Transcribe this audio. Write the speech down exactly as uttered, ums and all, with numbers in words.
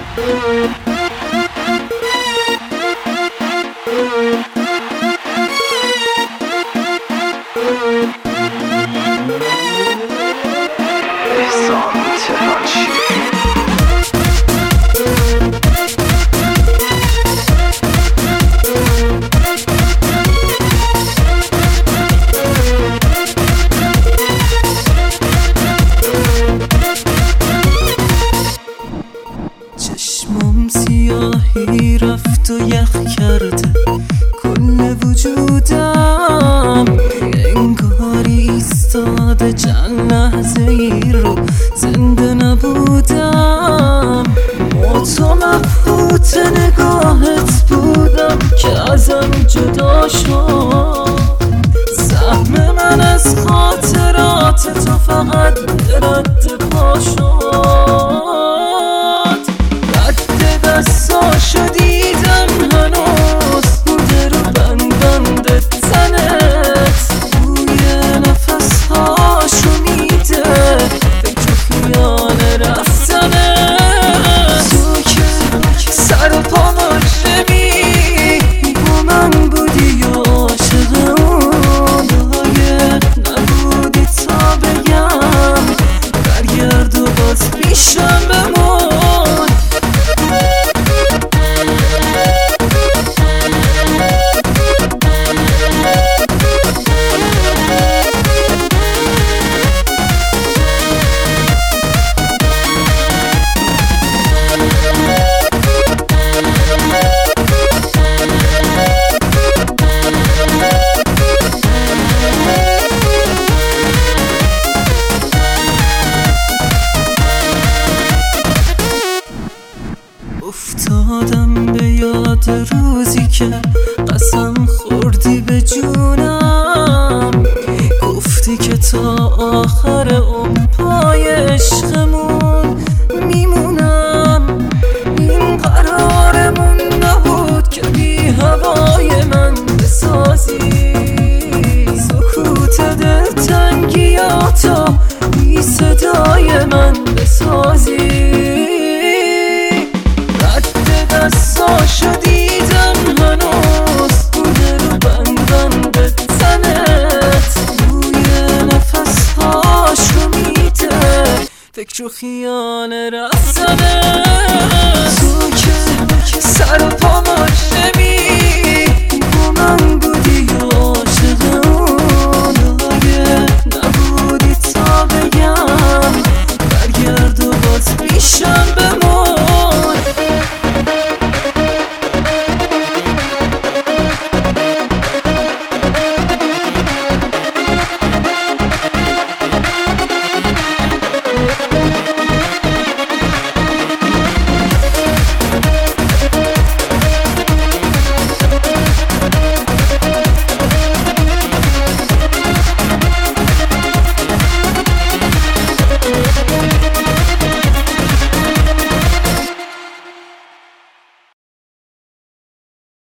چشمم سیاهی رفت و یخ کرده کل وجودم، انگاری ایستاده چند لحظه ای رو زنده نبودم. با تو مبهوت نگاهت بودم که ازم جدا شد، سهم من از خاطرات تو فقط رد پا شد. رد دستاشو دیدم هنوز بوده رو بندند تنت، بوی نفسهاشو میده فکر خیال رفتنت. تو که سر و پا مجرمی با من بودی و عاشق اون نبودی تا بگم برگرد و باز پیشم بمون. افتادم به یاد روزی که قسم خوردی به جونم، گفتی که تا آخر اون پای عشقمون میمونم. این قرارمون نبود که بی هوای من بسازی سکوت دلتنگیاتو بی صدای من بسازی. دستاشو دیدم هنوز بوده رو بندند تنت، بوی نفسهاشو میده فکر و خیال رفتنت. تو که سر و پا مجرمی